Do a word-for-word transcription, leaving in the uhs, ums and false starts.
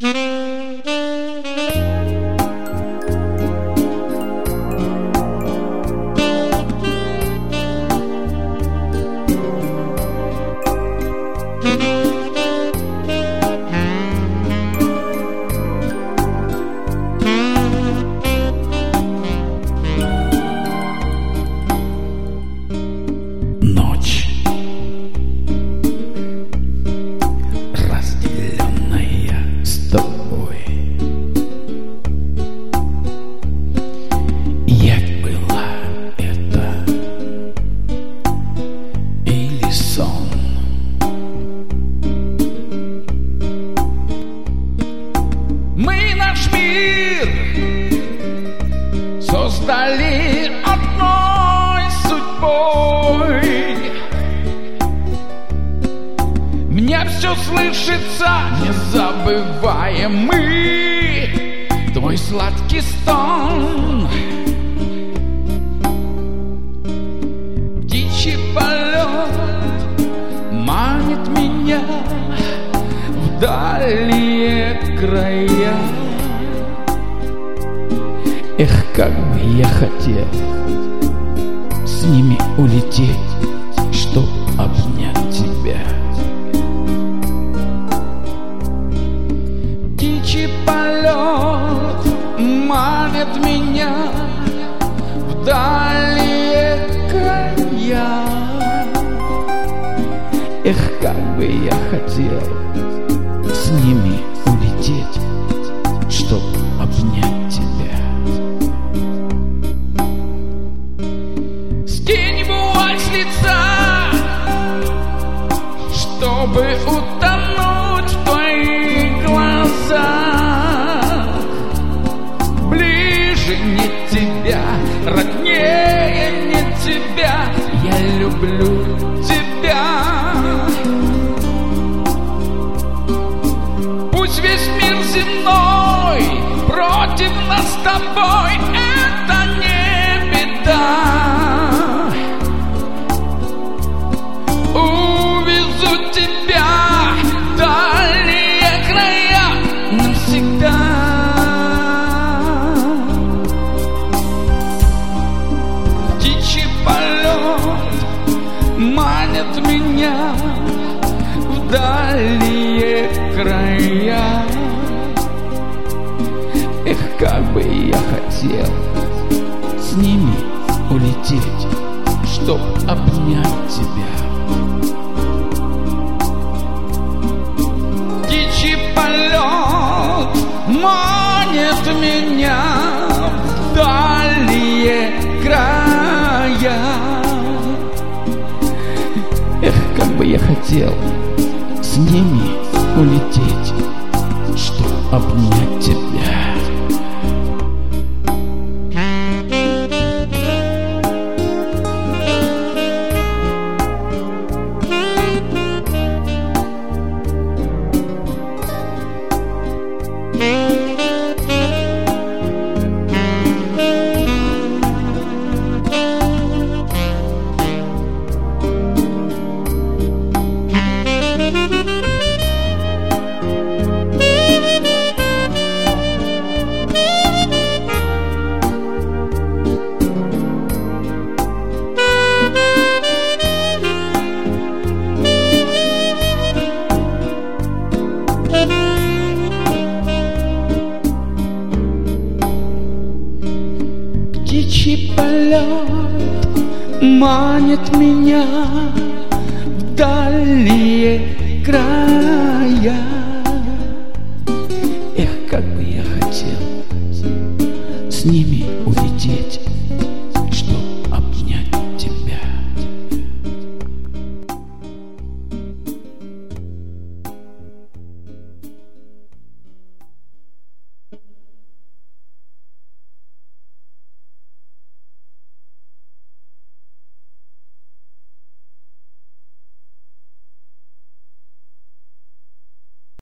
Создали одной судьбой. Мне все слышится незабываемый твой сладкий стон. Птичий полет манит меня в дальние края. Эх, как бы я хотел с ними улететь, чтоб обнять тебя. Птичий полет манит меня в дальние края. Эх, как бы я хотел с ними улететь, чтоб обнять тебя. Чтобы утонуть в твоих глазах. Ближе не тебя, роднее не тебя, я люблю тебя. Пусть весь мир земной против нас с тобой, это не беда. Манят меня в дальние края. Эх, как бы я хотел с ними улететь, чтоб обнять тебя. Птичий полет манит меня в дальние края. Эх, как бы я хотел с ними улететь, чтоб обнять тебя. Птичий полет манит меня в дальние края.